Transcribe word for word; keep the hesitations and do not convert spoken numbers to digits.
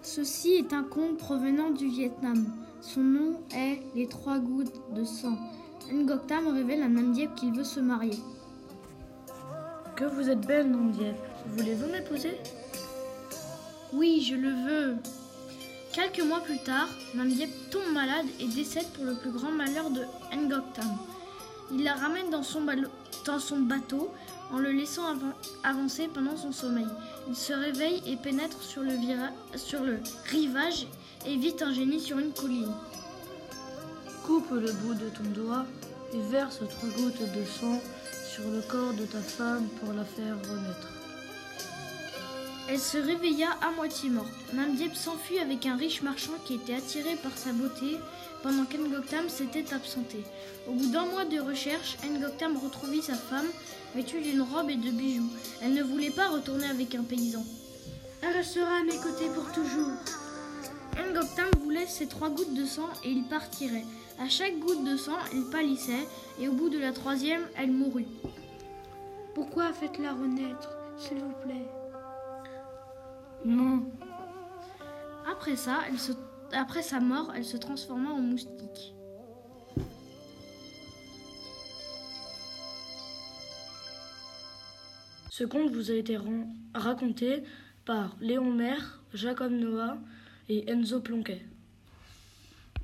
Ceci est un conte provenant du Vietnam. Son nom est Les Trois Gouttes de Sang. Ngoc Tam révèle à Nam Diep qu'il veut se marier. Que vous êtes belle, Nam Diep. Voulez-vous m'épouser? Oui, je le veux. Quelques mois plus tard, Nam Diep tombe malade et décède pour le plus grand malheur de Ngoc Tam. Il la ramène dans son, balo- dans son bateau en le laissant av- avancer pendant son sommeil. Il se réveille et pénètre sur le, vira- sur le rivage et vite un génie sur une colline. Coupe le bout de ton doigt et verse trois gouttes de sang sur le corps de ta femme pour la faire renaître. Elle se réveilla à moitié morte. Nam Diep s'enfuit avec un riche marchand qui était attiré par sa beauté pendant qu'Ngoc Tam s'était absenté. Au bout d'un mois de recherche, Ngoc Tam retrouvit sa femme vêtue d'une robe et de bijoux. Elle ne voulait pas retourner avec un paysan. Elle restera à mes côtés pour toujours. Ngoc Tam voulait ses trois gouttes de sang et il partirait. À chaque goutte de sang, il pâlissait et au bout de la troisième, elle mourut. Pourquoi faites-la renaître, s'il vous plaît? Non. Après ça, elle se... Après sa mort, elle se transforma en moustique. Ce conte vous a été ran- raconté par Léon Maire, Jacob Noah et Enzo Plonquet.